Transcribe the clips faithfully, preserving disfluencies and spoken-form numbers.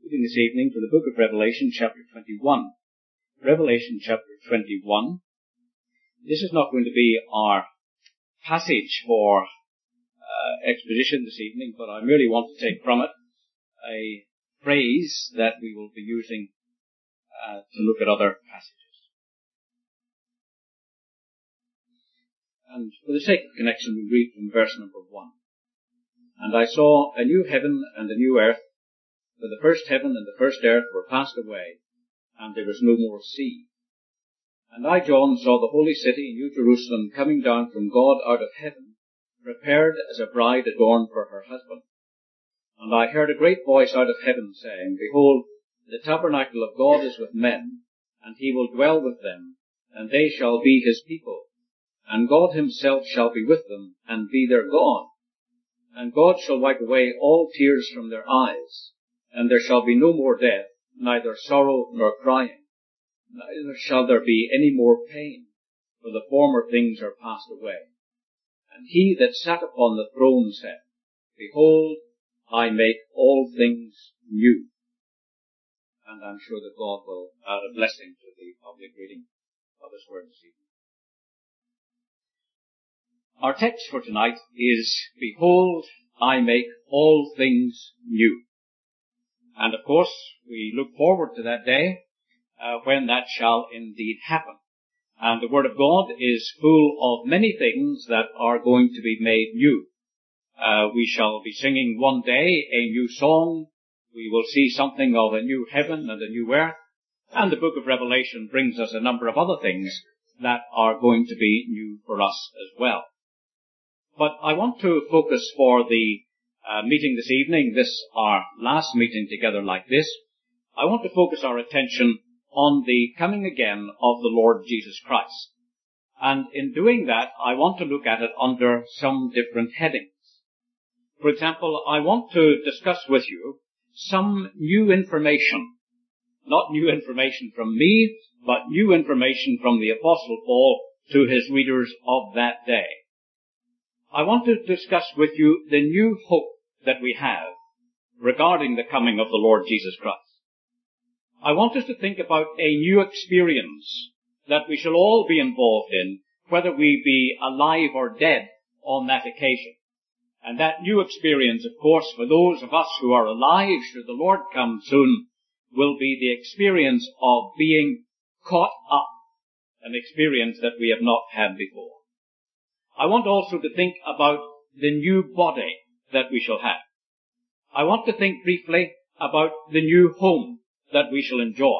Reading this evening from the book of Revelation, chapter twenty-one. Revelation, chapter twenty-one. This is not going to be our passage for uh, exposition this evening, but I merely want to take from it a phrase that we will be using uh, to look at other passages. And for the sake of connection, we read from verse number one. And I saw a new heaven and a new earth, for the first heaven and the first earth were passed away, and there was no more sea. And I, John, saw the holy city, New Jerusalem, coming down from God out of heaven, prepared as a bride adorned for her husband. And I heard a great voice out of heaven saying, Behold, the tabernacle of God is with men, and he will dwell with them, and they shall be his people. And God himself shall be with them, and be their God. And God shall wipe away all tears from their eyes, and there shall be no more death, neither sorrow nor crying, neither shall there be any more pain, for the former things are passed away. And he that sat upon the throne said, Behold, I make all things new. And I'm sure that God will add a blessing to the public reading of his word this evening. Our text for tonight is, Behold, I make all things new. And of course, we look forward to that day uh, when that shall indeed happen. And the Word of God is full of many things that are going to be made new. Uh, we shall be singing one day a new song. We will see something of a new heaven and a new earth. And the book of Revelation brings us a number of other things that are going to be new for us as well. But I want to focus for the Uh, meeting this evening, this our last meeting together like this, I want to focus our attention on the coming again of the Lord Jesus Christ. And in doing that, I want to look at it under some different headings. For example, I want to discuss with you some new information. Not new information from me, but new information from the Apostle Paul to his readers of that day. I want to discuss with you the new hope that we have regarding the coming of the Lord Jesus Christ. I want us to think about a new experience that we shall all be involved in, whether we be alive or dead on that occasion. And that new experience, of course, for those of us who are alive, should the Lord come soon, will be the experience of being caught up, an experience that we have not had before. I want also to think about the new body that we shall have. I want to think briefly about the new home that we shall enjoy.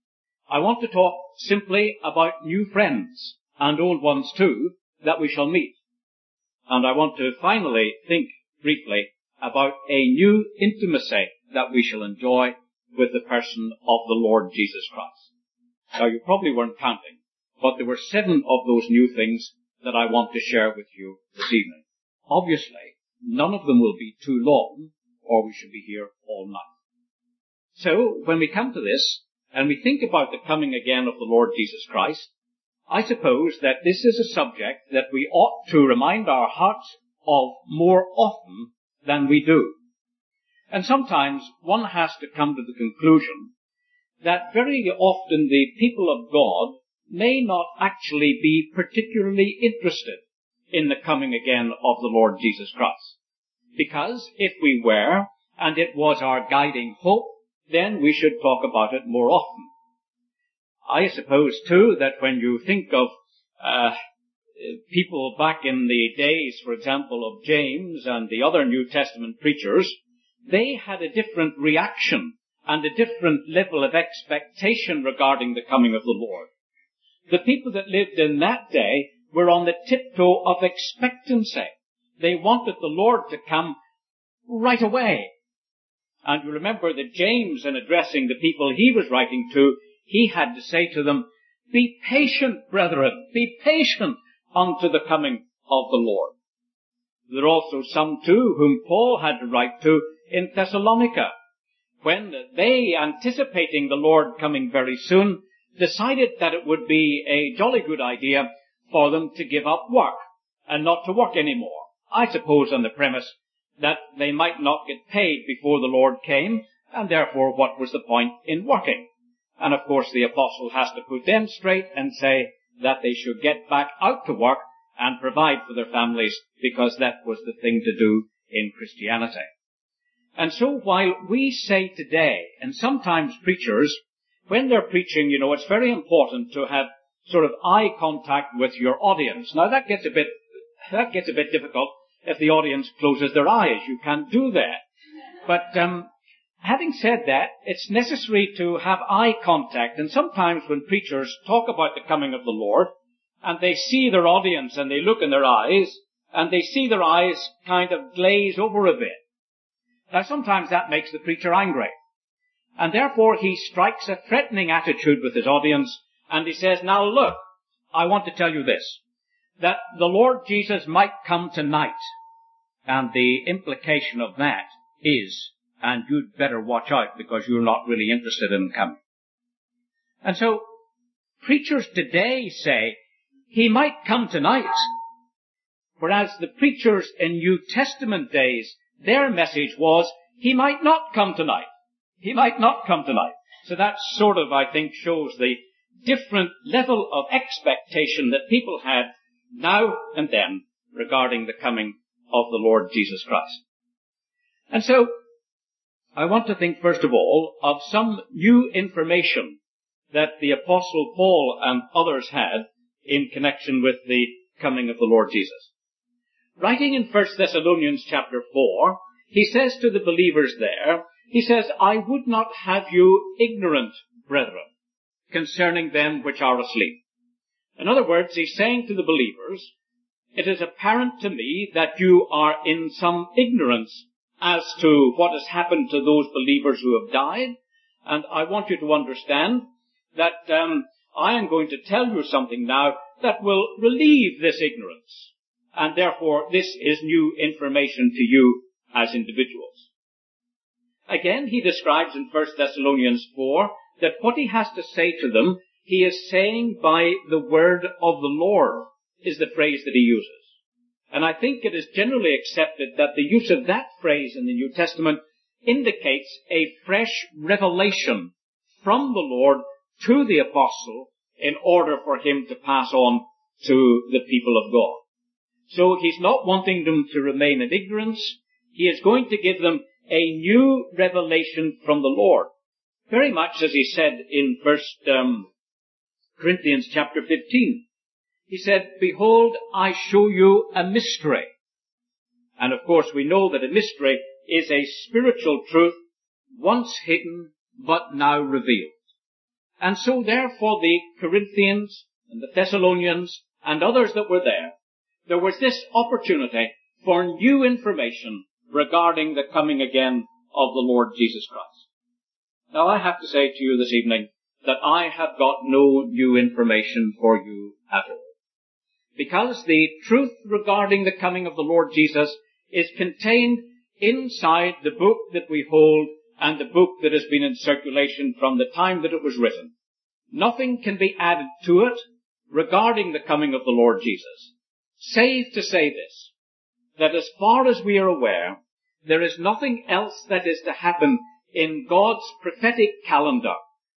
I want to talk simply about new friends, and old ones too, that we shall meet. And I want to finally think briefly about a new intimacy that we shall enjoy with the person of the Lord Jesus Christ. Now, you probably weren't counting, but there were seven of those new things that I want to share with you this evening. Obviously, none of them will be too long, or we should be here all night. So, when we come to this, and we think about the coming again of the Lord Jesus Christ, I suppose that this is a subject that we ought to remind our hearts of more often than we do. And sometimes one has to come to the conclusion that very often the people of God may not actually be particularly interested in the coming again of the Lord Jesus Christ. Because if we were, and it was our guiding hope, then we should talk about it more often. I suppose, too, that when you think of uh, people back in the days, for example, of James and the other New Testament preachers, they had a different reaction and a different level of expectation regarding the coming of the Lord. The people that lived in that day were on the tiptoe of expectancy. They wanted the Lord to come right away. And you remember that James, in addressing the people he was writing to, he had to say to them, Be patient, brethren, be patient unto the coming of the Lord. There are also some, too, whom Paul had to write to in Thessalonica, when they, anticipating the Lord coming very soon, decided that it would be a jolly good idea for them to give up work and not to work anymore. I suppose on the premise that they might not get paid before the Lord came, And therefore, what was the point in working? And of course, the apostle has to put them straight and say that they should get back out to work and provide for their families, because that was the thing to do in Christianity. And so while we say today, and sometimes preachers, when they're preaching, you know, it's very important to have sort of eye contact with your audience. Now that gets a bit, that gets a bit difficult if the audience closes their eyes. You can't do that. But, um, having said that, it's necessary to have eye contact. And sometimes when preachers talk about the coming of the Lord, and they see their audience and they look in their eyes, and they see their eyes kind of glaze over a bit. Now sometimes that makes the preacher angry. And therefore he strikes a threatening attitude with his audience, and he says, now look, I want to tell you this, that the Lord Jesus might come tonight. And the implication of that is, and you'd better watch out because you're not really interested in coming. And so, preachers today say, he might come tonight. Whereas the preachers in New Testament days, their message was, he might not come tonight. He might not come tonight. So that sort of, I think, shows the different level of expectation that people had now and then regarding the coming of the Lord Jesus Christ. And so, I want to think first of all of some new information that the Apostle Paul and others had in connection with the coming of the Lord Jesus. Writing in First Thessalonians chapter four, he says to the believers there, he says, I would not have you ignorant, brethren, concerning them which are asleep. In other words, he's saying to the believers, it is apparent to me that you are in some ignorance as to what has happened to those believers who have died. And I want you to understand that um, I am going to tell you something now that will relieve this ignorance. And therefore, this is new information to you as individuals. Again, he describes in First Thessalonians four that what he has to say to them, he is saying by the word of the Lord, is the phrase that he uses. And I think it is generally accepted that the use of that phrase in the New Testament indicates a fresh revelation from the Lord to the apostle in order for him to pass on to the people of God. So he's not wanting them to remain in ignorance. He is going to give them a new revelation from the Lord. Very much as he said in First um, Corinthians chapter fifteen. He said, behold, I show you a mystery. And of course we know that a mystery is a spiritual truth once hidden but now revealed. And so therefore the Corinthians and the Thessalonians and others that were there, there was this opportunity for new information regarding the coming again of the Lord Jesus Christ. Now I have to say to you this evening that I have got no new information for you at all. Because the truth regarding the coming of the Lord Jesus is contained inside the book that we hold and the book that has been in circulation from the time that it was written. Nothing can be added to it regarding the coming of the Lord Jesus, save to say this, that as far as we are aware, there is nothing else that is to happen in God's prophetic calendar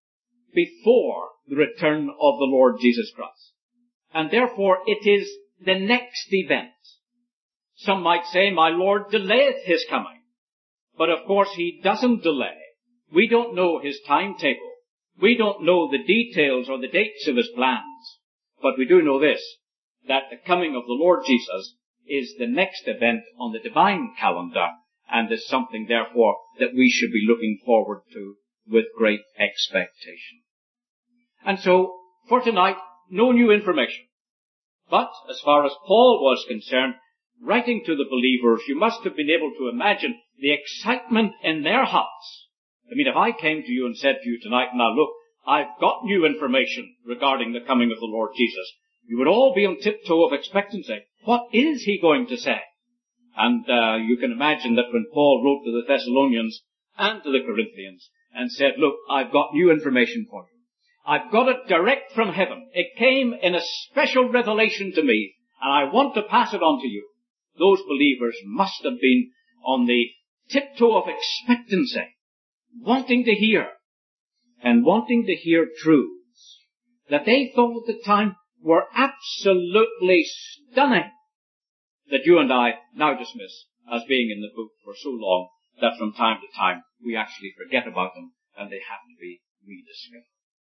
before the return of the Lord Jesus Christ. And therefore it is the next event. Some might say, my Lord delayeth his coming. But of course he doesn't delay. We don't know his timetable. We don't know the details or the dates of his plans. But we do know this, that the coming of the Lord Jesus is the next event on the divine calendar, and is something therefore that we should be looking forward to with great expectation. And so, for tonight, no new information. But, as far as Paul was concerned, writing to the believers, you must have been able to imagine the excitement in their hearts. I mean, if I came to you and said to you tonight, now look, I've got new information regarding the coming of the Lord Jesus, you would all be on tiptoe of expectancy. What is he going to say? And uh, you can imagine that when Paul wrote to the Thessalonians and to the Corinthians and said, look, I've got new information for you. I've got it direct from heaven. It came in a special revelation to me, and I want to pass it on to you. Those believers must have been on the tiptoe of expectancy, wanting to hear, and wanting to hear truths that they thought at the time were absolutely stunning, that you and I now dismiss as being in the book for so long that from time to time we actually forget about them and they have to be rediscovered.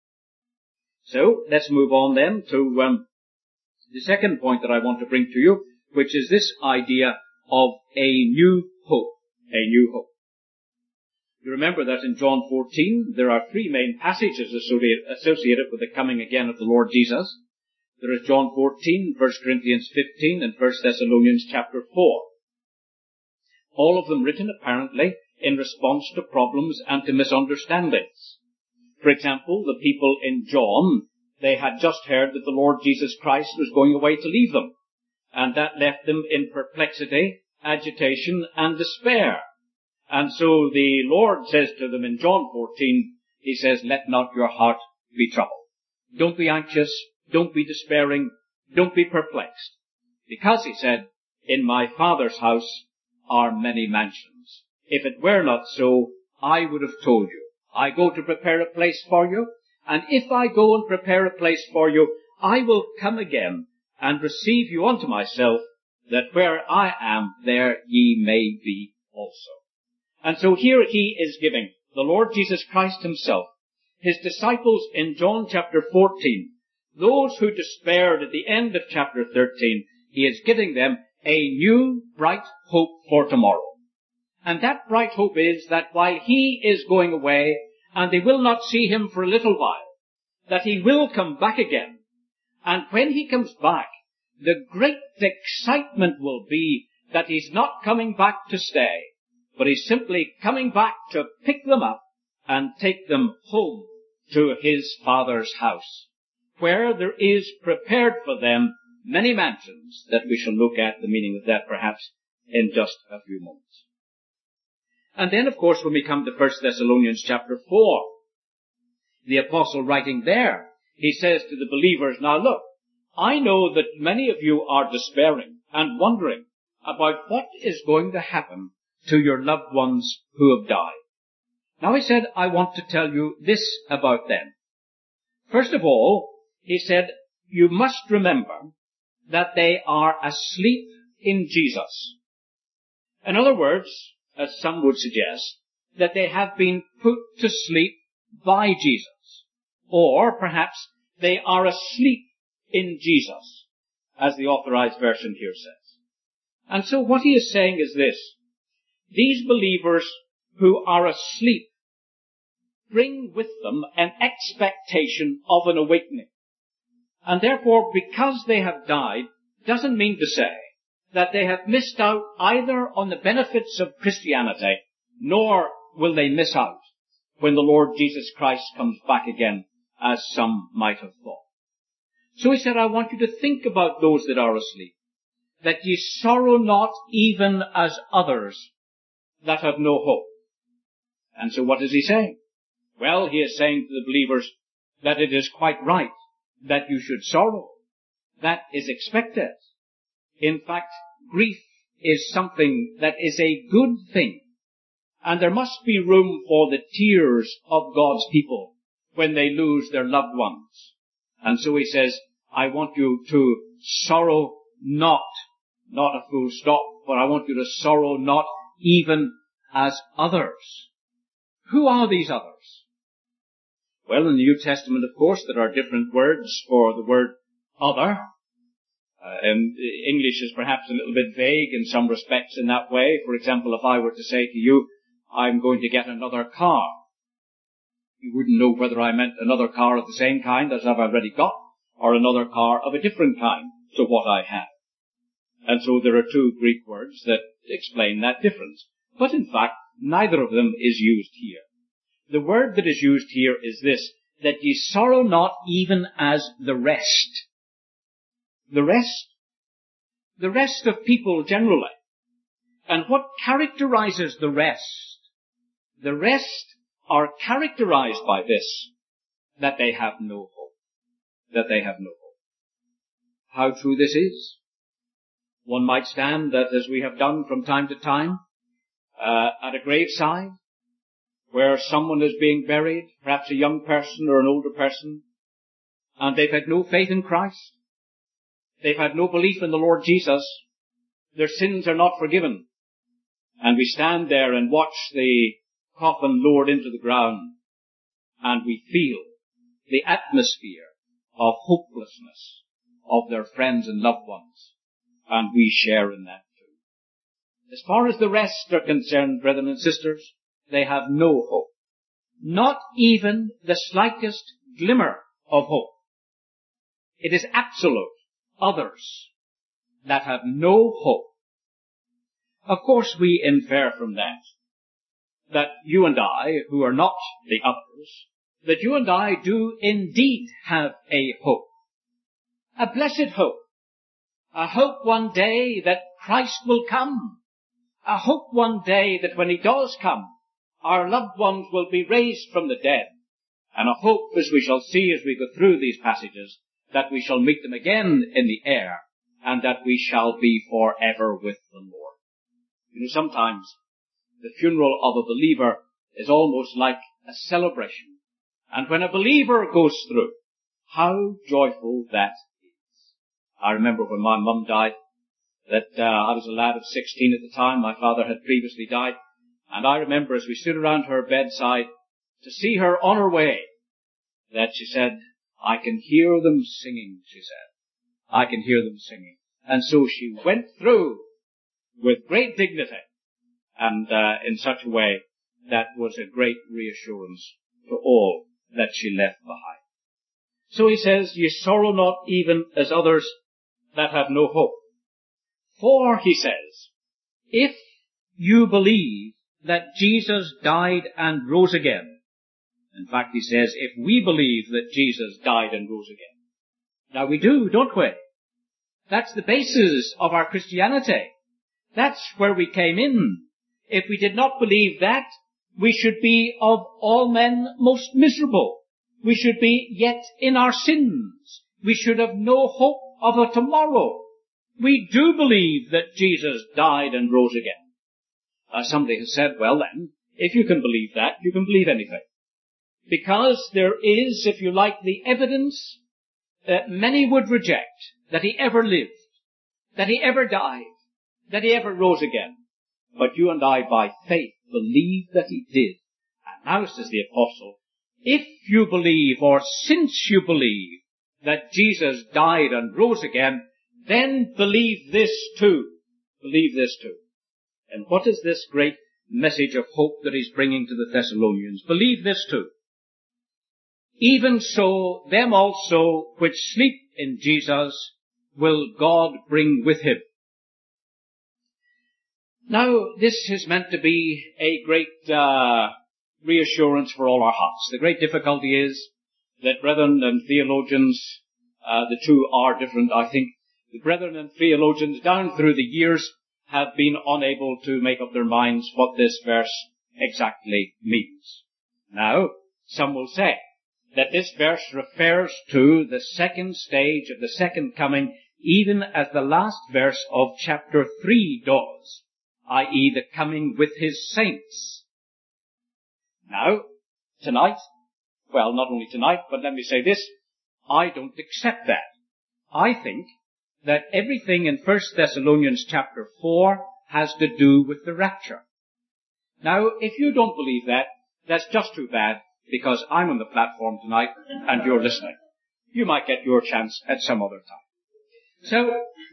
So let's move on then to um, the second point that I want to bring to you, which is this idea of a new hope. A new hope. You remember that in John fourteen there are three main passages associated with the coming again of the Lord Jesus. There is John fourteen, First Corinthians fifteen, and First Thessalonians chapter four. All of them written apparently in response to problems and to misunderstandings. For example, the people in John, they had just heard that the Lord Jesus Christ was going away to leave them, and that left them in perplexity, agitation, and despair. And so the Lord says to them in John fourteen, he says, let not your heart be troubled. Don't be anxious, don't be despairing, don't be perplexed. Because, he said, in my Father's house are many mansions. If it were not so, I would have told you. I go to prepare a place for you, and if I go and prepare a place for you, I will come again and receive you unto myself, that where I am, there ye may be also. And so here he is giving the Lord Jesus Christ himself, his disciples in John chapter fourteen, those who despaired at the end of chapter thirteen, he is giving them a new bright hope for tomorrow. And that bright hope is that while he is going away, and they will not see him for a little while, that he will come back again. And when he comes back, the great excitement will be that he's not coming back to stay, but he's simply coming back to pick them up and take them home to his Father's house, where there is prepared for them many mansions that we shall look at the meaning of that perhaps in just a few moments. And then, of course, when we come to First Thessalonians chapter four, the apostle writing there, he says to the believers, now look, I know that many of you are despairing and wondering about what is going to happen to your loved ones who have died. Now he said, I want to tell you this about them. First of all, he said, you must remember that they are asleep in Jesus. In other words, as some would suggest, that they have been put to sleep by Jesus. Or perhaps they are asleep in Jesus, as the Authorized Version here says. And so what he is saying is this: these believers who are asleep bring with them an expectation of an awakening. And therefore, because they have died, doesn't mean to say that they have missed out either on the benefits of Christianity, nor will they miss out when the Lord Jesus Christ comes back again, as some might have thought. So he said, I want you to think about those that are asleep, that ye sorrow not even as others that have no hope. And so what is he saying? Well, he is saying to the believers that it is quite right that you should sorrow. That is expected. In fact, grief is something that is a good thing. And there must be room for the tears of God's people when they lose their loved ones. And so he says, I want you to sorrow not, not a full stop, but I want you to sorrow not even as others. Who are these others? Well, in the New Testament, of course, there are different words for the word other. Uh, and English is perhaps a little bit vague in some respects in that way. For example, if I were to say to you, I'm going to get another car, you wouldn't know whether I meant another car of the same kind as I've already got, or another car of a different kind to what I have. And so there are two Greek words that explain that difference. But in fact, neither of them is used here. The word that is used here is this, that ye sorrow not even as the rest. The rest? The rest of people generally. And what characterizes the rest? The rest are characterized by this, that they have no hope. That they have no hope. How true this is. One might stand that, as we have done from time to time, uh, at a graveside, where someone is being buried, perhaps a young person or an older person, and they've had no faith in Christ. They've had no belief in the Lord Jesus. Their sins are not forgiven. And we stand there and watch the coffin lowered into the ground, and we feel the atmosphere of hopelessness of their friends and loved ones, and we share in that too. As far as the rest are concerned, brethren and sisters, they have no hope. Not even the slightest glimmer of hope. It is absolute. Others that have no hope. Of course, we infer from that that you and I, who are not the others, that you and I do indeed have a hope. A blessed hope. A hope one day that Christ will come. A hope one day that when he does come, our loved ones will be raised from the dead. And a hope, as we shall see as we go through these passages, that we shall meet them again in the air, and that we shall be forever with the Lord. You know, sometimes the funeral of a believer is almost like a celebration. And when a believer goes through, how joyful that is. I remember when my mum died, that uh, I was a lad of sixteen at the time. My father had previously died. And I remember as we stood around her bedside to see her on her way, that she said, I can hear them singing, she said. I can hear them singing. And so she went through with great dignity and uh, in such a way that was a great reassurance to all that she left behind. So he says, ye sorrow not even as others that have no hope. For, he says, if you believe that Jesus died and rose again, in fact, he says, if we believe that Jesus died and rose again. Now we do, don't we? That's the basis of our Christianity. That's where we came in. If we did not believe that, we should be of all men most miserable. We should be yet in our sins. We should have no hope of a tomorrow. We do believe that Jesus died and rose again. Uh, somebody has said, well then, if you can believe that, you can believe anything. Because there is, if you like, the evidence that many would reject, that he ever lived, that he ever died, that he ever rose again. But you and I, by faith, believe that he did. And now, says the apostle, if you believe, or since you believe, that Jesus died and rose again, then believe this too. Believe this too. And what is this great message of hope that he's bringing to the Thessalonians? Believe this too. Even so, them also which sleep in Jesus will God bring with him. Now, this is meant to be a great uh, reassurance for all our hearts. The great difficulty is that brethren and theologians, uh, the two are different, I think. The brethren and theologians down through the years have been unable to make up their minds what this verse exactly means. Now, some will say that this verse refers to the second stage of the second coming, even as the last verse of chapter three does, that is the coming with his saints. Now, tonight, well, not only tonight, but let me say this, I don't accept that. I think that everything in First Thessalonians chapter four has to do with the rapture. Now, if you don't believe that, that's just too bad, because I'm on the platform tonight and you're listening. You might get your chance at some other time. So,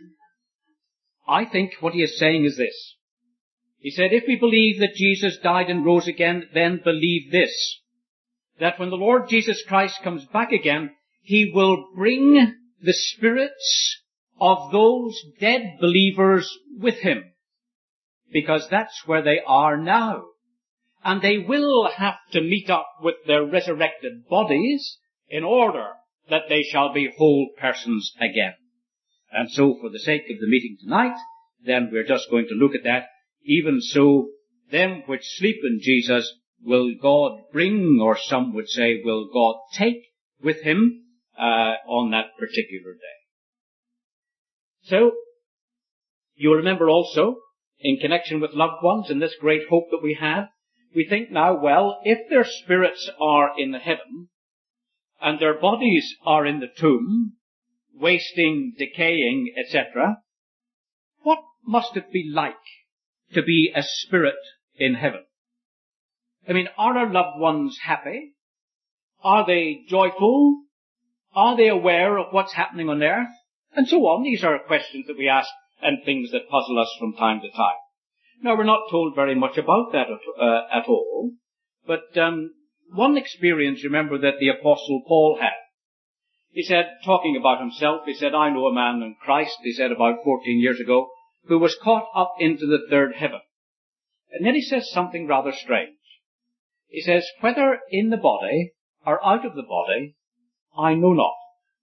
I think what he is saying is this. He said, if we believe that Jesus died and rose again, then believe this, that when the Lord Jesus Christ comes back again, he will bring the spirits of those dead believers with him, because that's where they are now. And they will have to meet up with their resurrected bodies in order that they shall be whole persons again. And so for the sake of the meeting tonight, then we're just going to look at that. Even so, them which sleep in Jesus will God bring, or some would say, will God take with him uh, on that particular day. So, you remember also, in connection with loved ones and this great hope that we have, We think now, well, if their spirits are in heaven, and their bodies are in the tomb, wasting, decaying, et cetera, what must it be like to be a spirit in heaven? I mean, are our loved ones happy? Are they joyful? Are they aware of what's happening on earth? And so on. These are questions that we ask and things that puzzle us from time to time. Now, we're not told very much about that at, uh, at all, but um, one experience, remember, that the Apostle Paul had. He said, talking about himself, he said, I know a man in Christ, he said about fourteen years ago, who was caught up into the third heaven. And then he says something rather strange. He says, whether in the body or out of the body, I know not.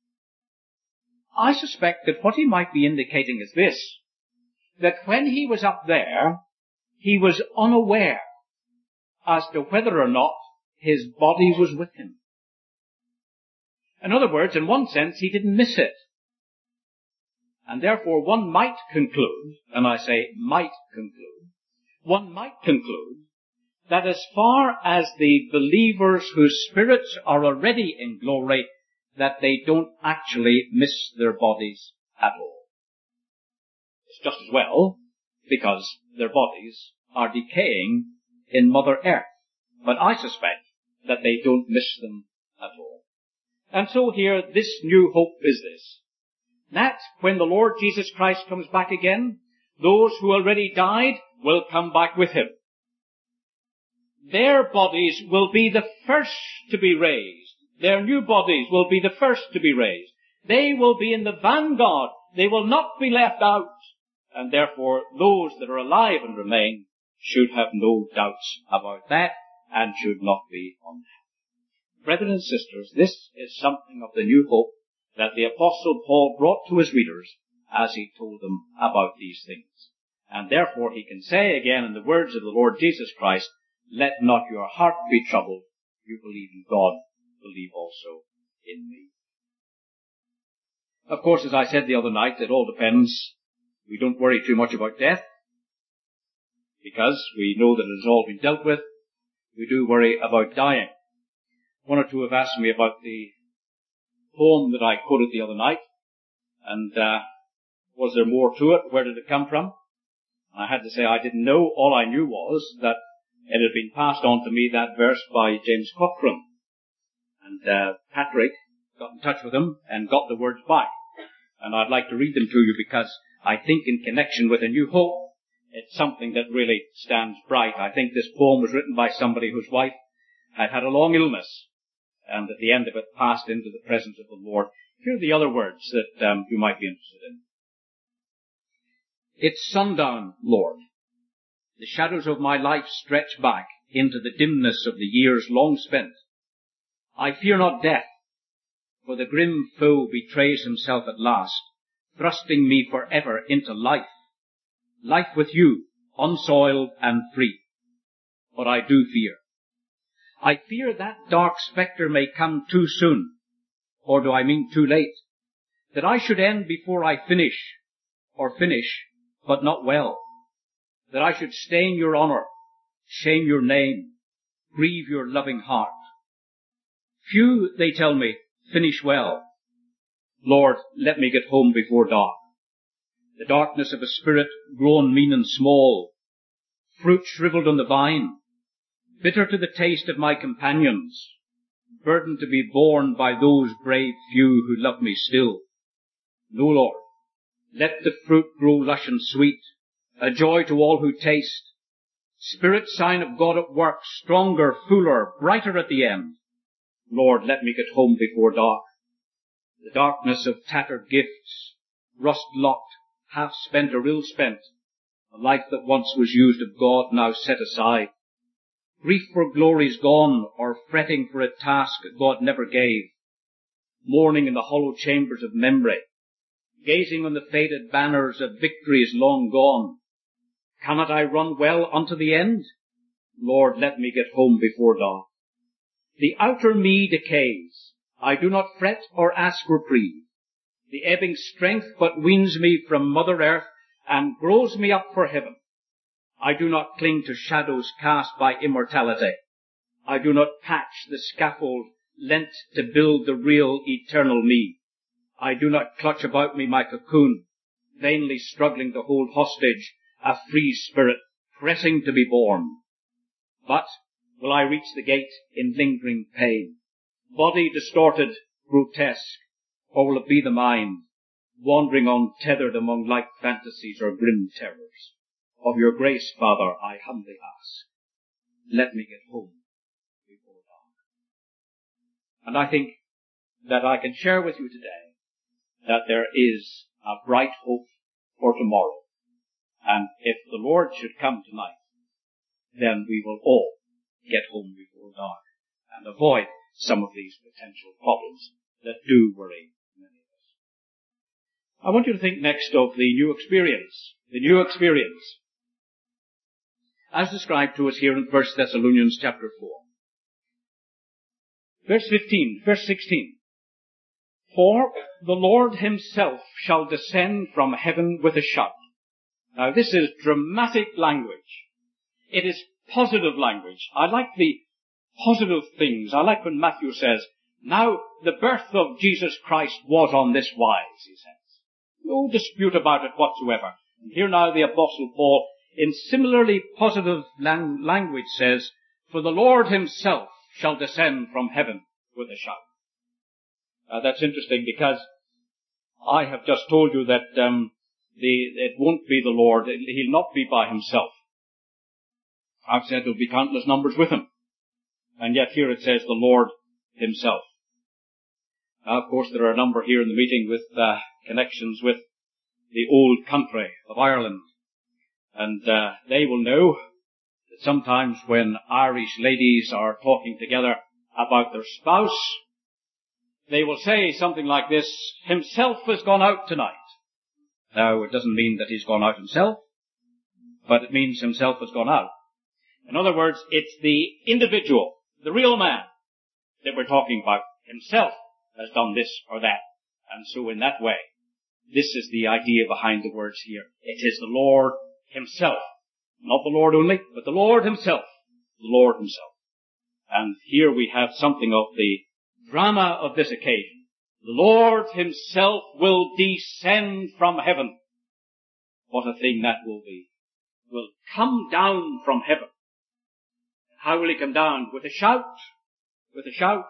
I suspect that what he might be indicating is this, that when he was up there, he was unaware as to whether or not his body was with him. In other words, in one sense, he didn't miss it. And therefore one might conclude, and I say might conclude, one might conclude that as far as the believers whose spirits are already in glory, that they don't actually miss their bodies at all. It's just as well, because their bodies are decaying in Mother Earth. But I suspect that they don't miss them at all. And so here, this new hope is this, that when the Lord Jesus Christ comes back again, those who already died will come back with him. Their bodies will be the first to be raised. Their new bodies will be the first to be raised. They will be in the vanguard. They will not be left out. And therefore, those that are alive and remain should have no doubts about that and should not be unhappy. Brethren and sisters, this is something of the new hope that the Apostle Paul brought to his readers as he told them about these things. And therefore he can say again in the words of the Lord Jesus Christ, let not your heart be troubled. You believe in God, believe also in me. Of course, as I said the other night, it all depends. We don't worry too much about death, because we know that it has all been dealt with. We do worry about dying. One or two have asked me about the poem that I quoted the other night, and uh, was there more to it? Where did it come from? I had to say I didn't know. All I knew was that it had been passed on to me, that verse, by James Cochrane. And uh, Patrick got in touch with him and got the words back. And I'd like to read them to you because I think in connection with A New Hope, it's something that really stands bright. I think this poem was written by somebody whose wife had had a long illness and at the end of it passed into the presence of the Lord. Here are the other words that um, you might be interested in. It's sundown, Lord. The shadows of my life stretch back into the dimness of the years long spent. I fear not death, for the grim foe betrays himself at last, thrusting me forever into life. Life with you, unsoiled and free. But I do fear. I fear that dark spectre may come too soon, or do I mean too late, that I should end before I finish, or finish, but not well, that I should stain your honour, shame your name, grieve your loving heart. Few, they tell me, finish well. Lord, let me get home before dark. The darkness of a spirit grown mean and small, fruit shriveled on the vine, bitter to the taste of my companions, burdened to be borne by those brave few who love me still. No, Lord, let the fruit grow lush and sweet, a joy to all who taste, spirit sign of God at work, stronger, fuller, brighter at the end. Lord, let me get home before dark. The darkness of tattered gifts, rust-locked, half-spent or ill-spent, a life that once was used of God now set aside. Grief for glory's gone, or fretting for a task God never gave. Mourning in the hollow chambers of memory, gazing on the faded banners of victories long gone. Cannot I run well unto the end? Lord, let me get home before dark. The outer me decays. I do not fret or ask reprieve. The ebbing strength but weans me from Mother Earth and grows me up for heaven. I do not cling to shadows cast by immortality. I do not patch the scaffold lent to build the real eternal me. I do not clutch about me my cocoon, vainly struggling to hold hostage a free spirit pressing to be born. But will I reach the gate in lingering pain, body distorted, grotesque, or will it be the mind, wandering untethered among light fantasies or grim terrors? Of your grace, Father, I humbly ask, let me get home before dawn. And I think that I can share with you today that there is a bright hope for tomorrow. And if the Lord should come tonight, then we will all get home before dark and avoid some of these potential problems that do worry many of us. I want you to think next of the new experience. The new experience, as described to us here in First Thessalonians chapter four. Verse fifteen, verse sixteen. For the Lord himself shall descend from heaven with a shout. Now this is dramatic language. It is positive language. I like the positive things. I like when Matthew says, now the birth of Jesus Christ was on this wise, he says. No dispute about it whatsoever. And here now the Apostle Paul, in similarly positive lang- language, says, for the Lord himself shall descend from heaven with a shout. Uh, that's interesting because I have just told you that um, the, it won't be the Lord. He'll not be by himself. I've said there'll be countless numbers with him. And yet here it says the Lord himself. Now, of course, there are a number here in the meeting with uh, connections with the old country of Ireland. And uh, they will know that sometimes when Irish ladies are talking together about their spouse, they will say something like this, himself has gone out tonight. Now, it doesn't mean that he's gone out himself, but it means himself has gone out. In other words, it's the individual, the real man, that we're talking about. Himself has done this or that. And so in that way, this is the idea behind the words here. It is the Lord himself. Not the Lord only, but the Lord himself. The Lord himself. And here we have something of the drama of this occasion. The Lord himself will descend from heaven. What a thing that will be. Will come down from heaven. How will he come down? With a shout. With a shout.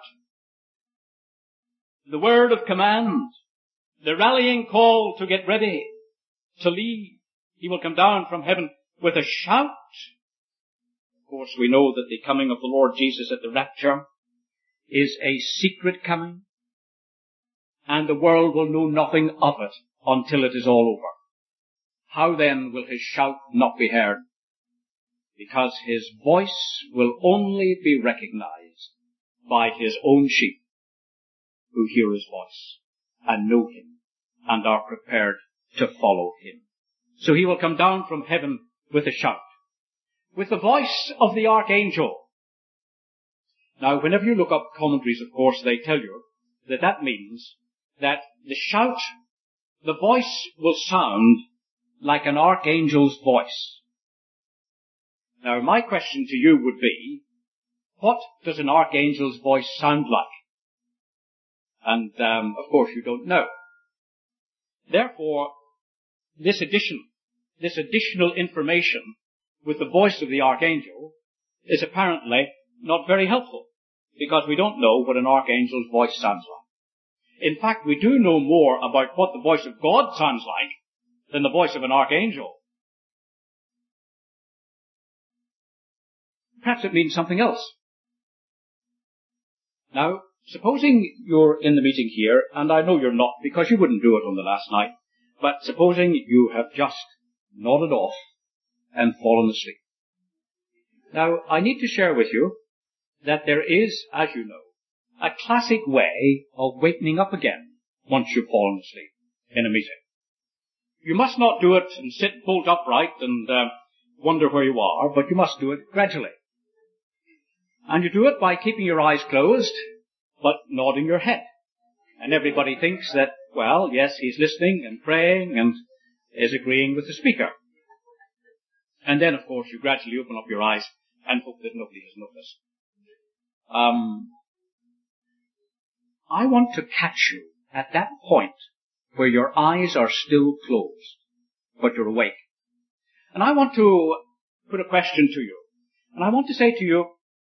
The word of command. The rallying call to get ready. To leave. He will come down from heaven with a shout. Of course, we know that the coming of the Lord Jesus at the rapture is a secret coming. And the world will know nothing of it until it is all over. How then will his shout not be heard? Because his voice will only be recognized by his own sheep who hear his voice and know him and are prepared to follow him. So he will come down from heaven with a shout, with the voice of the archangel. Now, whenever you look up commentaries, of course, they tell you that that means that the shout, the voice will sound like an archangel's voice. Now, my question to you would be, what does an archangel's voice sound like? And, um, of course, you don't know. Therefore, this addition, this additional information with the voice of the archangel is apparently not very helpful, because we don't know what an archangel's voice sounds like. In fact, we do know more about what the voice of God sounds like than the voice of an archangel. Perhaps it means something else. Now, supposing you're in the meeting here, and I know you're not because you wouldn't do it on the last night, but supposing you have just nodded off and fallen asleep. Now, I need to share with you that there is, as you know, a classic way of wakening up again once you've fallen asleep in a meeting. You must not do it and sit bolt upright and uh, wonder where you are, but you must do it gradually. And you do it by keeping your eyes closed, but nodding your head. And everybody thinks that, well, yes, he's listening and praying and is agreeing with the speaker. And then, of course, you gradually open up your eyes and hope that nobody has noticed. Um, I want to catch you at that point where your eyes are still closed, but you're awake. And I want to put a question to you. And I want to say to you,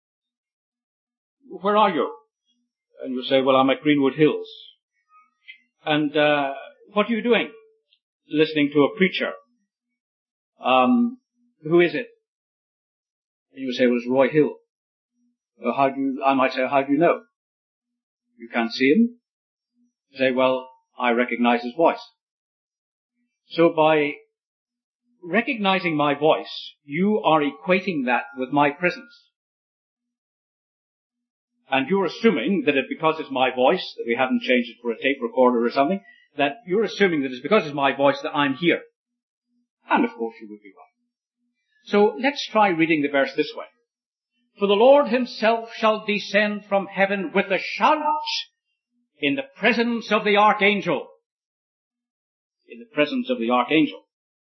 where are you? And you say, well, I'm at Greenwood Hills. And uh, what are you doing? Listening to a preacher. Um, who is it? And you would say, well, it's Roy Hill. Well, how do you, I might say, how do you know? You can't see him. You say, well, I recognize his voice. So by recognizing my voice, you are equating that with my presence. And you're assuming that it, because it's my voice, that we haven't changed it for a tape recorder or something, that you're assuming that it's because it's my voice that I'm here. And of course you would be right. So let's try reading the verse this way. For the Lord himself shall descend from heaven with a shout in the presence of the archangel. In the presence of the archangel.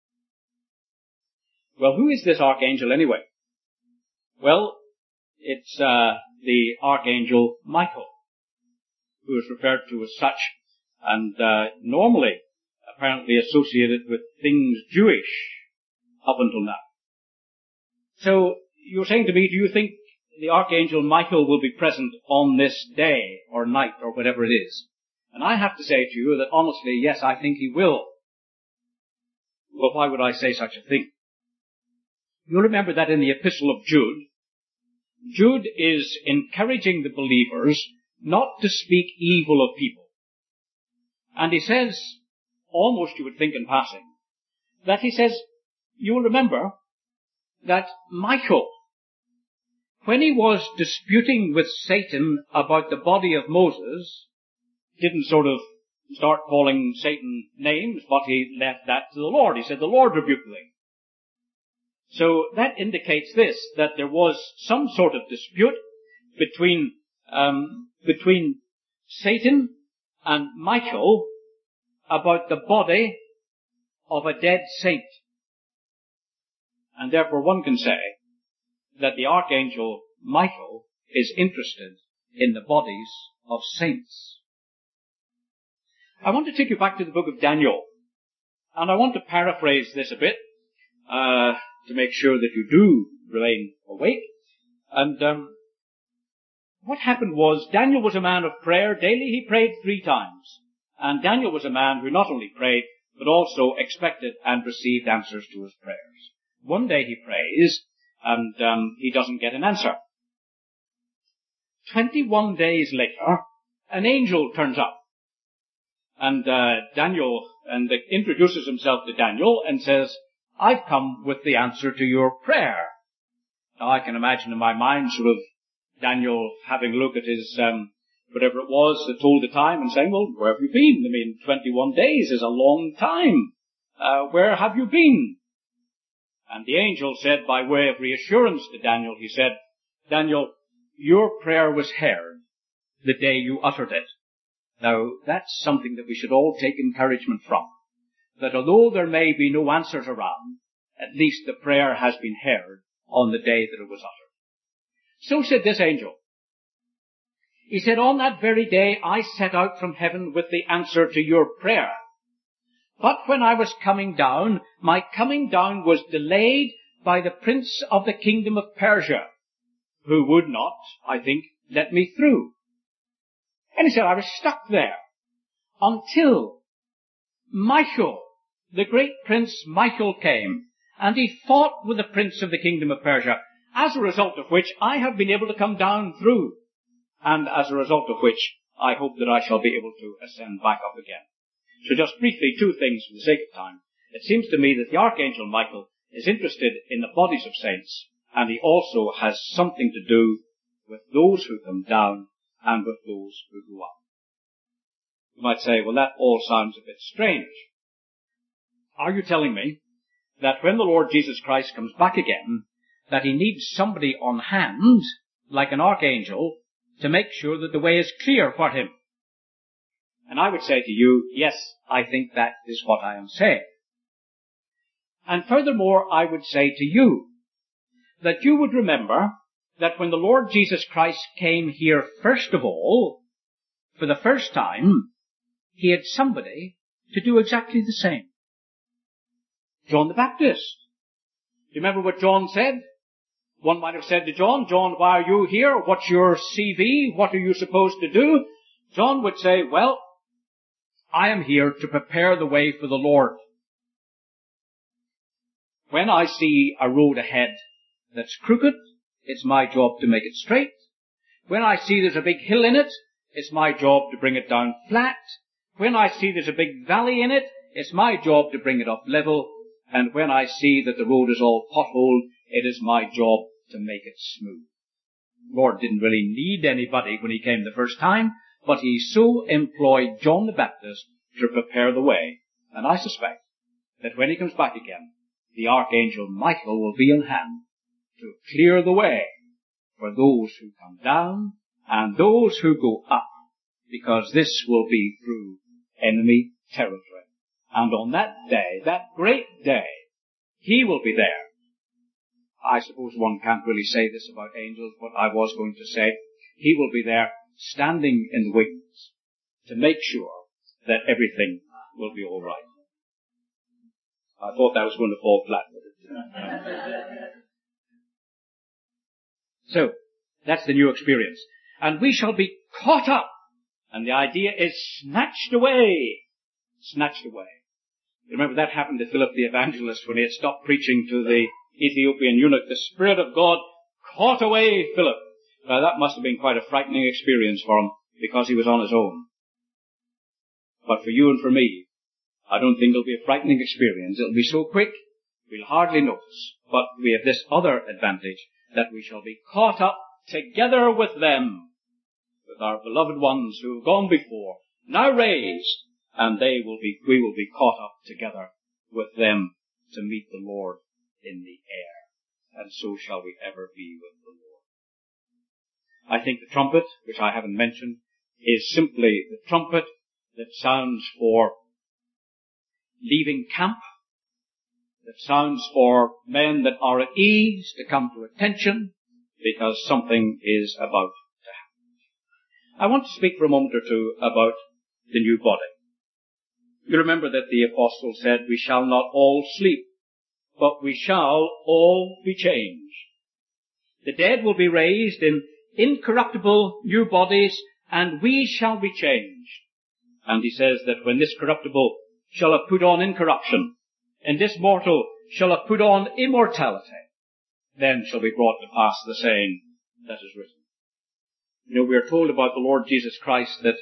Well, who is this archangel anyway? Well, it's uh, the archangel Michael, who is referred to as such, and uh, normally apparently associated with things Jewish up until now. So you're saying to me, do you think the archangel Michael will be present on this day or night or whatever it is? And I have to say to you that honestly, yes, I think he will. Well, why would I say such a thing? You'll remember that in the epistle of Jude, Jude is encouraging the believers not to speak evil of people. And he says, almost you would think in passing, that he says, you'll remember that Michael, when he was disputing with Satan about the body of Moses, didn't sort of start calling Satan names, but he left that to the Lord. He said, the Lord rebuked thee. So that indicates this, that there was some sort of dispute between, um, between Satan and Michael about the body of a dead saint. And therefore one can say that the archangel Michael is interested in the bodies of saints. I want to take you back to the book of Daniel, and I want to paraphrase this a bit, uh, to make sure that you do remain awake. And um, what happened was, Daniel was a man of prayer. Daily he prayed three times. And Daniel was a man who not only prayed, but also expected and received answers to his prayers. One day he prays, and um, he doesn't get an answer. Twenty-one days later, an angel turns up. And uh, Daniel and the, introduces himself to Daniel and says, I've come with the answer to your prayer. Now I can imagine in my mind sort of Daniel having a look at his, um, whatever it was that told the time and saying, well, where have you been? I mean, twenty-one days is a long time. Uh, where have you been? And the angel said, by way of reassurance to Daniel, he said, Daniel, your prayer was heard the day you uttered it. Now, that's something that we should all take encouragement from. That although there may be no answers around, at least the prayer has been heard on the day that it was uttered. So said this angel. He said, on that very day I set out from heaven with the answer to your prayer. But when I was coming down, my coming down was delayed by the prince of the kingdom of Persia, who would not, I think, let me through. And he said, I was stuck there until Michael, the great prince Michael, came, and he fought with the prince of the kingdom of Persia, as a result of which I have been able to come down through, and as a result of which I hope that I shall be able to ascend back up again. So just briefly, two things for the sake of time. It seems to me that the archangel Michael is interested in the bodies of saints, and he also has something to do with those who come down and with those who go up. You might say, well, that all sounds a bit strange. Are you telling me that when the Lord Jesus Christ comes back again, that he needs somebody on hand, like an archangel, to make sure that the way is clear for him? And I would say to you, yes, I think that is what I am saying. And furthermore, I would say to you that you would remember that when the Lord Jesus Christ came here first of all, for the first time, he had somebody to do exactly the same. John the Baptist. Do you remember what John said? One might have said to John, John, why are you here? What's your C V? What are you supposed to do? John would say, well, I am here to prepare the way for the Lord. When I see a road ahead that's crooked, it's my job to make it straight. When I see there's a big hill in it, it's my job to bring it down flat. When I see there's a big valley in it, it's my job to bring it up level. And when I see that the road is all potholed, it is my job to make it smooth. The Lord didn't really need anybody when he came the first time, but he so employed John the Baptist to prepare the way. And I suspect that when he comes back again, the Archangel Michael will be in hand to clear the way for those who come down and those who go up, because this will be through enemy territory. And on that day, that great day, he will be there. I suppose one can't really say this about angels, but I was going to say, he will be there standing in the wings to make sure that everything will be all right. I thought that was going to fall flat with it. So, that's the new experience. And we shall be caught up. And the idea is snatched away. Snatched away. You remember that happened to Philip the evangelist when he had stopped preaching to the Ethiopian eunuch. The Spirit of God caught away Philip. Now that must have been quite a frightening experience for him because he was on his own. But for you and for me, I don't think it'll be a frightening experience. It'll be so quick, we'll hardly notice. But we have this other advantage, that we shall be caught up together with them, with our beloved ones who have gone before, now raised, and they will be, we will be caught up together with them to meet the Lord in the air. And so shall we ever be with the Lord. I think the trumpet, which I haven't mentioned, is simply the trumpet that sounds for leaving camp, that sounds for men that are at ease to come to attention because something is about to happen. I want to speak for a moment or two about the new body. You remember that the apostle said, we shall not all sleep, but we shall all be changed. The dead will be raised in incorruptible new bodies, and we shall be changed. And he says that when this corruptible shall have put on incorruption, and this mortal shall have put on immortality, then shall be brought to pass the saying that is written. You know, we are told about the Lord Jesus Christ that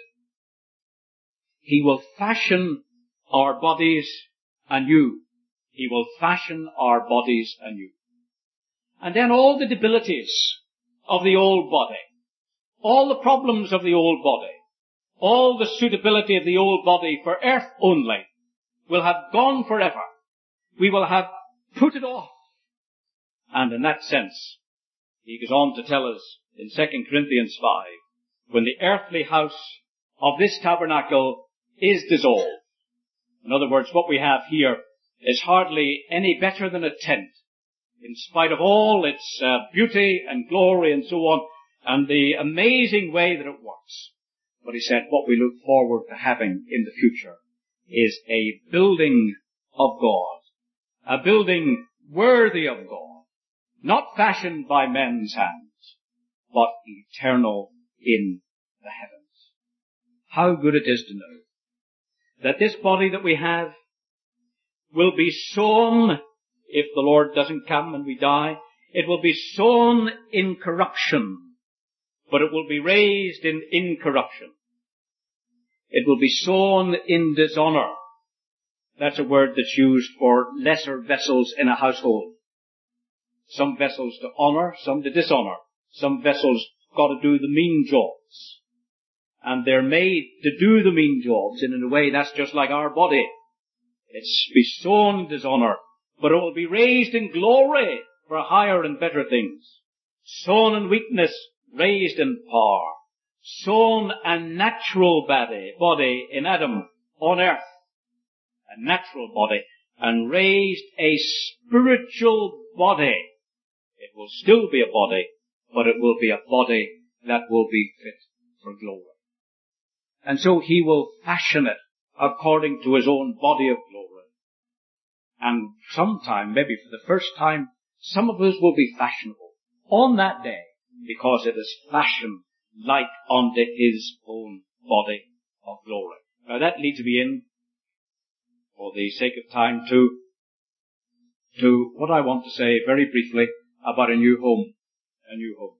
he will fashion our bodies anew. He will fashion our bodies anew. And then all the debilities of the old body, all the problems of the old body, all the suitability of the old body for earth only will have gone forever. We will have put it off. And in that sense, he goes on to tell us in Second Corinthians five, when the earthly house of this tabernacle is dissolved. In other words, what we have here is hardly any better than a tent, in spite of all its uh, beauty and glory and so on, and the amazing way that it works. But he said what we look forward to having in the future is a building of God, a building worthy of God, not fashioned by men's hands, but eternal in the heavens. How good it is to know that this body that we have will be sown, if the Lord doesn't come and we die, it will be sown in corruption, but it will be raised in incorruption. It will be sown in dishonor. That's a word that's used for lesser vessels in a household. Some vessels to honor, some to dishonor. Some vessels got to do the mean jobs. And they're made to do the mean jobs, and in a way that's just like our body. It's be sown in dishonor, but it will be raised in glory for higher and better things. Sown in weakness, raised in power. Sown a natural body, body in Adam on earth. A natural body. and raised a spiritual body. It will still be a body, but it will be a body that will be fit for glory. And so he will fashion it according to his own body of glory. And sometime, maybe for the first time, some of us will be fashionable on that day, because it is fashioned like unto his own body of glory. Now that leads me in, for the sake of time, to, to what I want to say very briefly about a new home. A new home.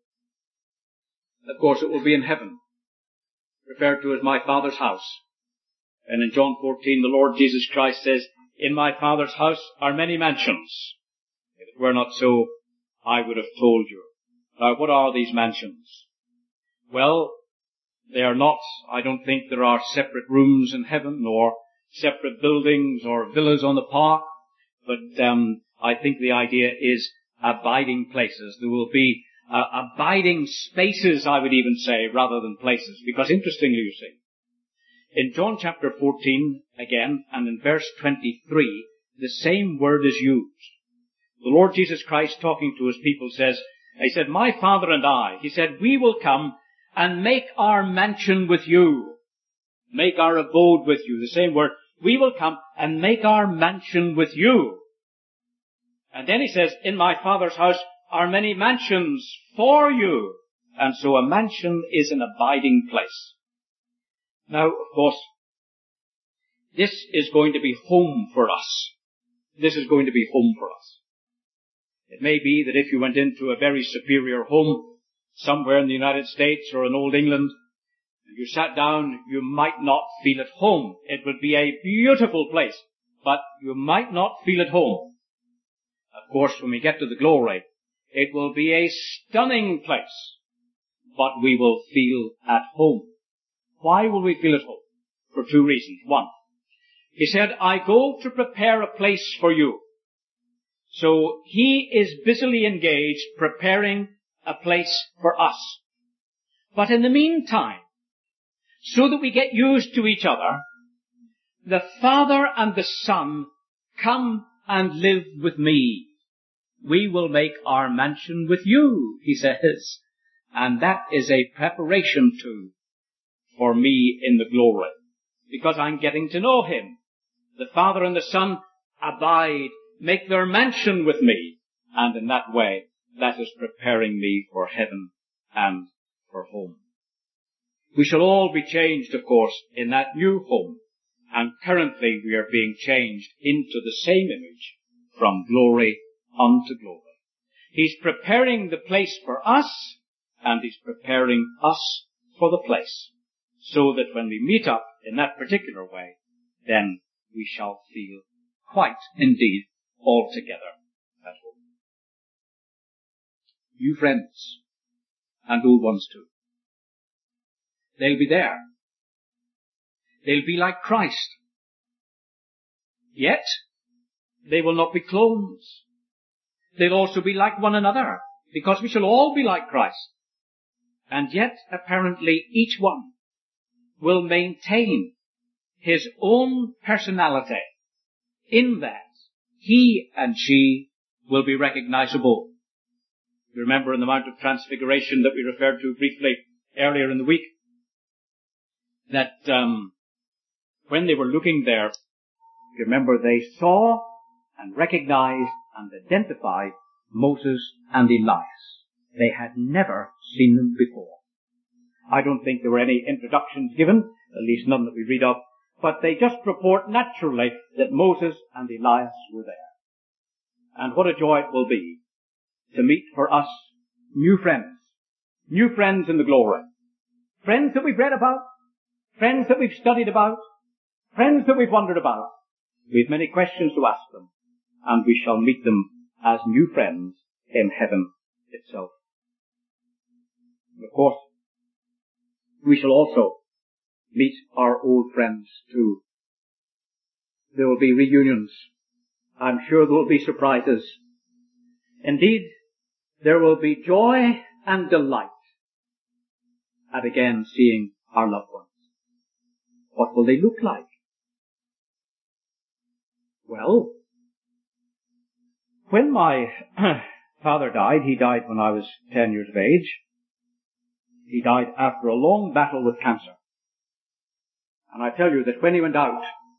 Of course, it will be in heaven, referred to as my Father's house. And in John fourteen, the Lord Jesus Christ says, "In my Father's house are many mansions. If it were not so, I would have told you." Now, what are these mansions? Well, they are not, I don't think there are separate rooms in heaven, nor separate buildings or villas on the park, but um, I think the idea is abiding places. There will be uh, abiding spaces, I would even say, rather than places, because interestingly, you see, in John chapter fourteen, again, and in verse twenty-three, the same word is used. The Lord Jesus Christ, talking to his people, says, he said, "My Father and I," he said, "we will come and make our mansion with you." Make our abode with you. The same word. We will come and make our mansion with you. And then he says, "In my Father's house are many mansions for you." And so a mansion is an abiding place. Now, of course, this is going to be home for us. This is going to be home for us. It may be that if you went into a very superior home somewhere in the United States or in Old England, and you sat down, you might not feel at home. It would be a beautiful place, but you might not feel at home. Of course, when we get to the glory, it will be a stunning place, but we will feel at home. Why will we feel at home? For two reasons. One, he said, "I go to prepare a place for you." So he is busily engaged preparing a place for us. But in the meantime, so that we get used to each other, the Father and the Son come and live with me. We will make our mansion with you, he says. And that is a preparation too for me in the glory, because I'm getting to know him. The Father and the Son abide, make their mansion with me, and in that way, that is preparing me for heaven and for home. We shall all be changed, of course, in that new home, and currently we are being changed into the same image from glory unto glory. He's preparing the place for us, and he's preparing us for the place, so that when we meet up in that particular way, then we shall feel quite indeed altogether at home. New friends, and old ones too. They'll be there. They'll be like Christ. Yet, they will not be clones. They'll also be like one another, because we shall all be like Christ. And yet, apparently, each one will maintain his own personality, in that he and she will be recognizable. You remember in the Mount of Transfiguration that we referred to briefly earlier in the week, that um, when they were looking there, you remember they saw and recognized and identified Moses and Elias. They had never seen them before. I don't think there were any introductions given, at least none that we read of, but they just report naturally that Moses and Elias were there. And what a joy it will be to meet for us new friends, new friends in the glory, friends that we've read about, friends that we've studied about, friends that we've wondered about. We've many questions to ask them, and we shall meet them as new friends in heaven itself. And of course, we shall also meet our old friends too. There will be reunions. I'm sure there will be surprises. Indeed, there will be joy and delight at again seeing our loved ones. What will they look like? Well, when my father died, he died when I was ten years of age. He died after a long battle with cancer. And I tell you that when he went out,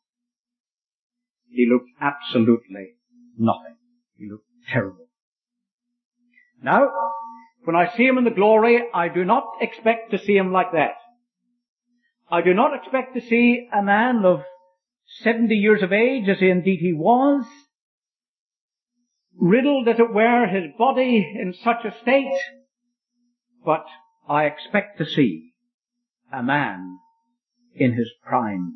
he looked absolutely nothing. He looked terrible. Now, when I see him in the glory, I do not expect to see him like that. I do not expect to see a man of seventy years of age, as indeed he was, riddled, as it were, his body in such a state, but I expect to see a man in his prime.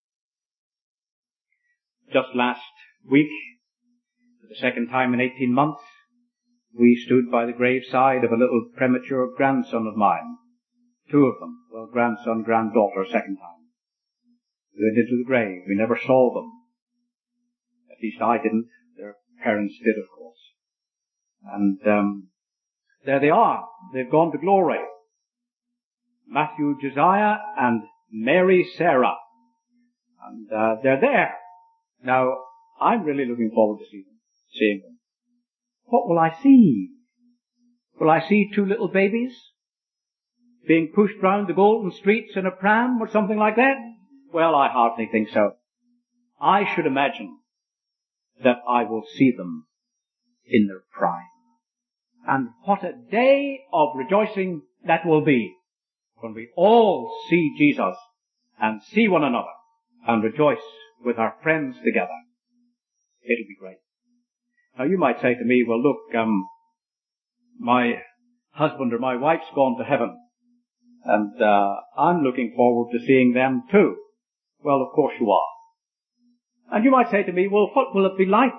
Just last week, for the second time in eighteen months, we stood by the graveside of a little premature grandson of mine. Two of them. Well, grandson, granddaughter, second time. They went into the grave. We never saw them. At least I didn't. Their parents did, of course. And um, there they are. They've gone to glory. Matthew Josiah and Mary Sarah. And uh, they're there. Now, I'm really looking forward to see them, seeing them. What will I see? Will I see two little babies being pushed round the golden streets in a pram or something like that? Well, I hardly think so. I should imagine that I will see them in their prime. And what a day of rejoicing that will be when we all see Jesus and see one another and rejoice with our friends together. It'll be great. Now you might say to me, well look, um, my husband or my wife's gone to heaven, and uh, I'm looking forward to seeing them too. Well, of course you are. And you might say to me, well, what will it be like?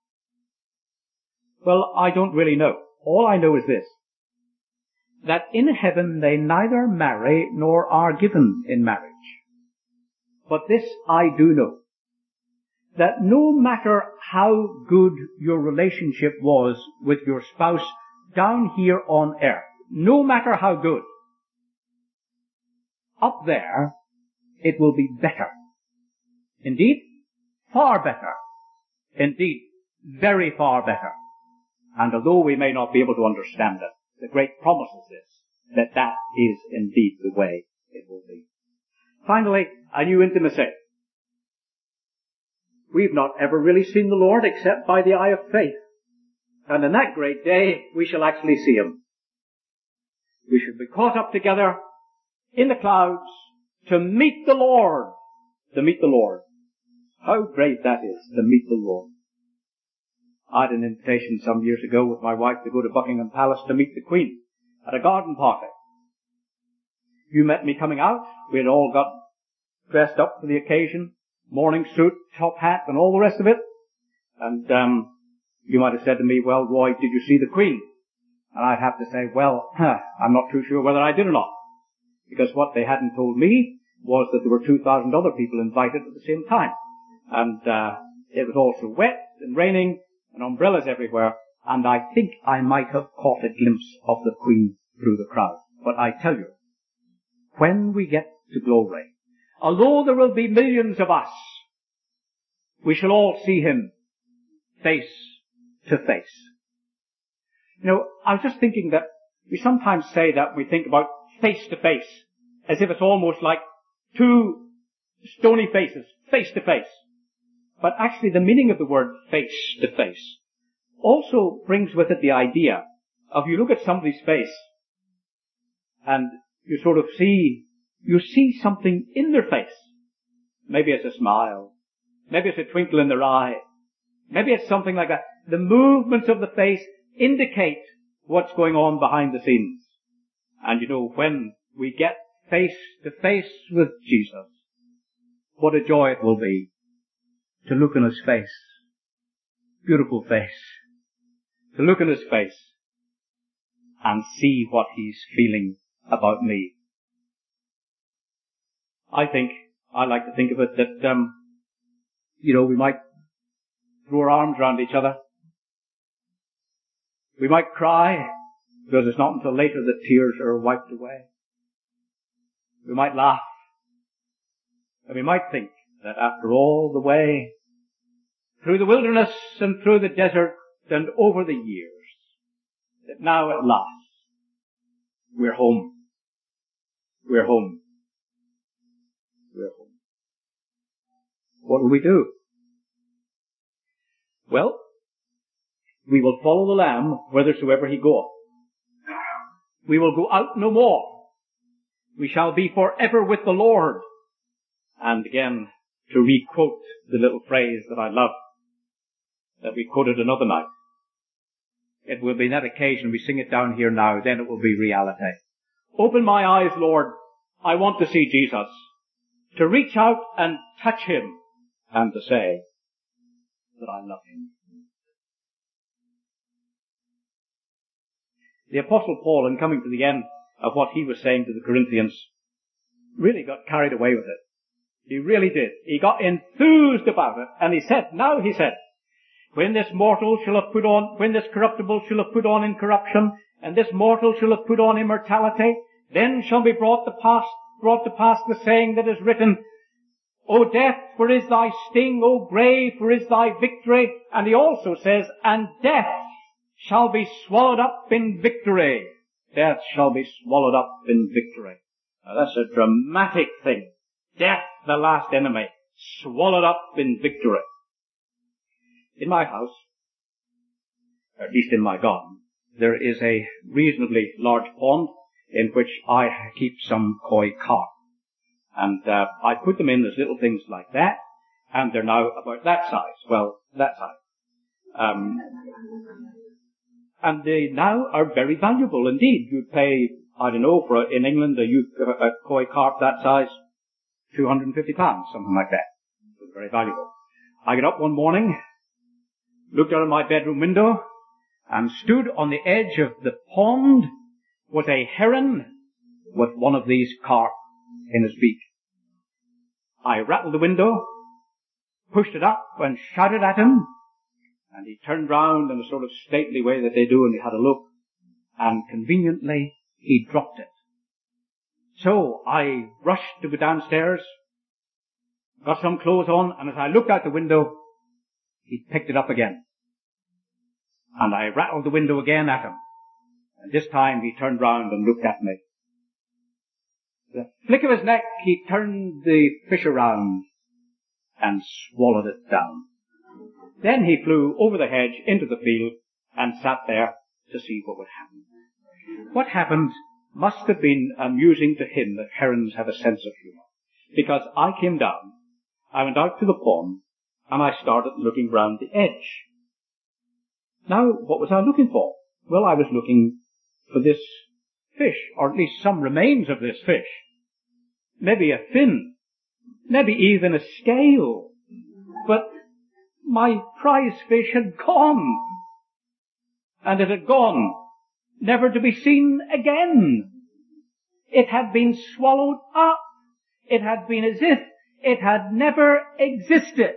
Well, I don't really know. All I know is this, that in heaven they neither marry nor are given in marriage. But this I do know, that no matter how good your relationship was with your spouse down here on earth, no matter how good, up there it will be better. Indeed, far better. Indeed, very far better. And although we may not be able to understand it, the great promise is this, that that is indeed the way it will be. Finally, a new intimacy. We've not ever really seen the Lord except by the eye of faith. And in that great day, we shall actually see Him. We shall be caught up together in the clouds to meet the Lord. To meet the Lord. How great that is, to meet the Lord. I had an invitation some years ago with my wife to go to Buckingham Palace to meet the Queen at a garden party. You met me coming out. We had all got dressed up for the occasion. Morning suit, top hat, and all the rest of it. And um you might have said to me, well, Roy, did you see the Queen? And I'd have to say, well, huh, I'm not too sure whether I did or not. Because what they hadn't told me was that there were two thousand other people invited at the same time. And uh it was also wet and raining and umbrellas everywhere. And I think I might have caught a glimpse of the Queen through the crowd. But I tell you, when we get to glory, although there will be millions of us, we shall all see Him face to face. You know, I was just thinking that we sometimes say that we think about face to face, as if it's almost like two stony faces, face to face. But actually the meaning of the word face to face also brings with it the idea of you look at somebody's face and you sort of see You see something in their face. Maybe it's a smile. Maybe it's a twinkle in their eye. Maybe it's something like that. The movements of the face indicate what's going on behind the scenes. And you know, when we get face to face with Jesus, what a joy it will be to look in His face. Beautiful face. To look in His face and see what He's feeling about me. I think, I like to think of it that, um, you know, we might throw our arms around each other. We might cry, because it's not until later that tears are wiped away. We might laugh. And we might think that after all the way, through the wilderness and through the desert and over the years that now at last we're home. We're home. We're home. What will we do? Well, we will follow the Lamb whithersoever he goeth. We will go out no more. We shall be forever with the Lord. And again, to re-quote the little phrase that I love, that we quoted another night, it will be that occasion, we sing it down here now, then it will be reality. Open my eyes, Lord. I want to see Jesus. To reach out and touch him and to say that I love him. The Apostle Paul, in coming to the end of what he was saying to the Corinthians, really got carried away with it. He really did. He got enthused about it. And he said, now he said, when this mortal shall have put on, when this corruptible shall have put on incorruption, and this mortal shall have put on immortality, then shall be brought to pass, brought to pass the saying that is written, O death, where is thy sting? O grave, where is thy victory? And he also says, and death shall be swallowed up in victory. Death shall be swallowed up in victory. Now that's a dramatic thing. Death, the last enemy, swallowed up in victory. In my house, or at least in my garden, there is a reasonably large pond in which I keep some koi carp. And uh, I put them in as little things like that, and they're now about that size. Well, that size. Um, and they now are very valuable indeed. You'd pay, I don't know, for a, in England a, youth, a, a koi carp that size, two hundred fifty pounds, something like that. It was very valuable. I got up one morning, looked out of my bedroom window, and stood on the edge of the pond was a heron with one of these carp in his beak. I rattled the window, pushed it up, and shouted at him, and he turned round in a sort of stately way that they do, and he had a look, and conveniently he dropped it. So I rushed to go downstairs, got some clothes on, and as I looked out the window, he picked it up again. And I rattled the window again at him. And this time he turned round and looked at me. With a flick of his neck, he turned the fish around and swallowed it down. Then he flew over the hedge into the field and sat there to see what would happen. What happened must have been amusing to him that herons have a sense of humour. Because I came down, I went out to the pond, and I started looking round the edge. Now, what was I looking for? Well, I was looking for this fish, or at least some remains of this fish. Maybe a fin, maybe even a scale. But my prize fish had gone. And it had gone, never to be seen again. It had been swallowed up. It had been as if it had never existed.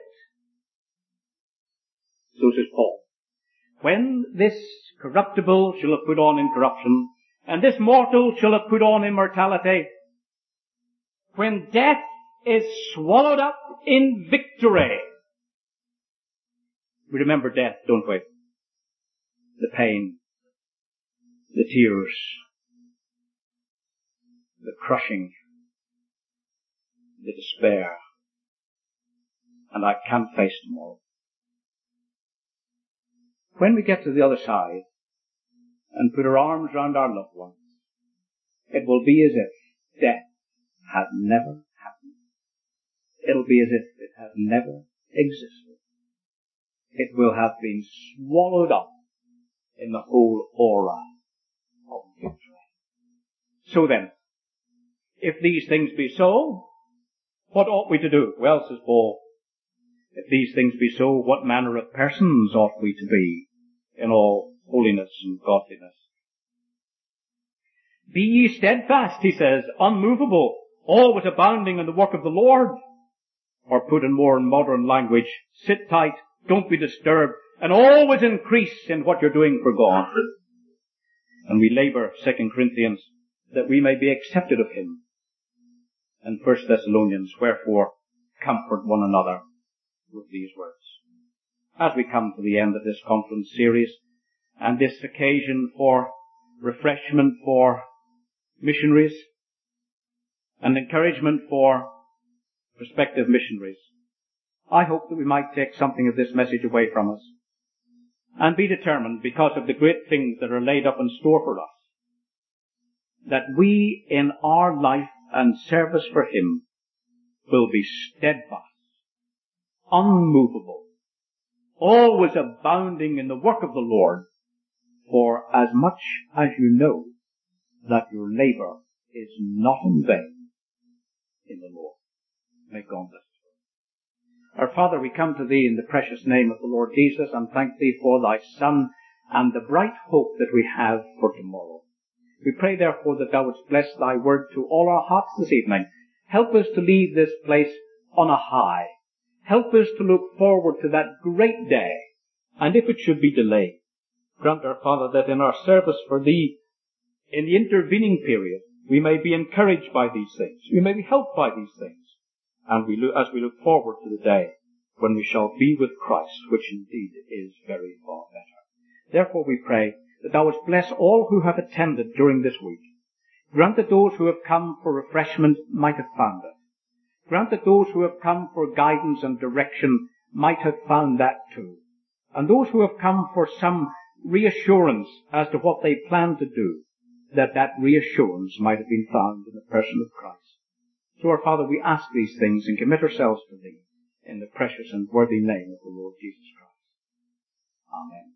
So says Paul. When this corruptible shall have put on incorruption, and this mortal shall have put on immortality, when death is swallowed up in victory. We remember death, don't we? The pain, the tears, the crushing, the despair, and I can't face tomorrow. When we get to the other side and put our arms round our loved ones, it will be as if death had never happened. It'll be as if it had never existed. It will have been swallowed up in the whole aura of victory. So then, if these things be so, what ought we to do? Well, says Paul, if these things be so, what manner of persons ought we to be in all holiness and godliness? Be ye steadfast, he says, unmovable, always abounding in the work of the Lord. Or put in more modern language, sit tight, don't be disturbed, and always increase in what you're doing for God. And we labour, Second Corinthians, that we may be accepted of him. And First Thessalonians, wherefore comfort one another with these words. as we come to the end of this conference series and this occasion for refreshment for missionaries and encouragement for prospective missionaries, I hope that we might take something of this message away from us and be determined, because of the great things that are laid up in store for us, that we in our life and service for Him will be steadfast, unmovable, always abounding in the work of the Lord, for as much as you know that your labour is not in vain in the Lord. May God bless you. Our Father, we come to Thee in the precious name of the Lord Jesus, and thank Thee for Thy Son and the bright hope that we have for tomorrow. We pray therefore that Thou wouldst bless Thy word to all our hearts this evening. Help us to leave this place on a high. Help us to look forward to that great day, and if it should be delayed, grant our Father that in our service for Thee, in the intervening period, we may be encouraged by these things. We may be helped by these things. And we look, as we look forward to the day when we shall be with Christ, which indeed is very far better. Therefore we pray that Thou wouldst bless all who have attended during this week. Grant that those who have come for refreshment might have found it. Grant that those who have come for guidance and direction might have found that too. And those who have come for some reassurance as to what they plan to do, that that reassurance might have been found in the person of Christ. So, our Father, we ask these things and commit ourselves to Thee in the precious and worthy name of the Lord Jesus Christ. Amen.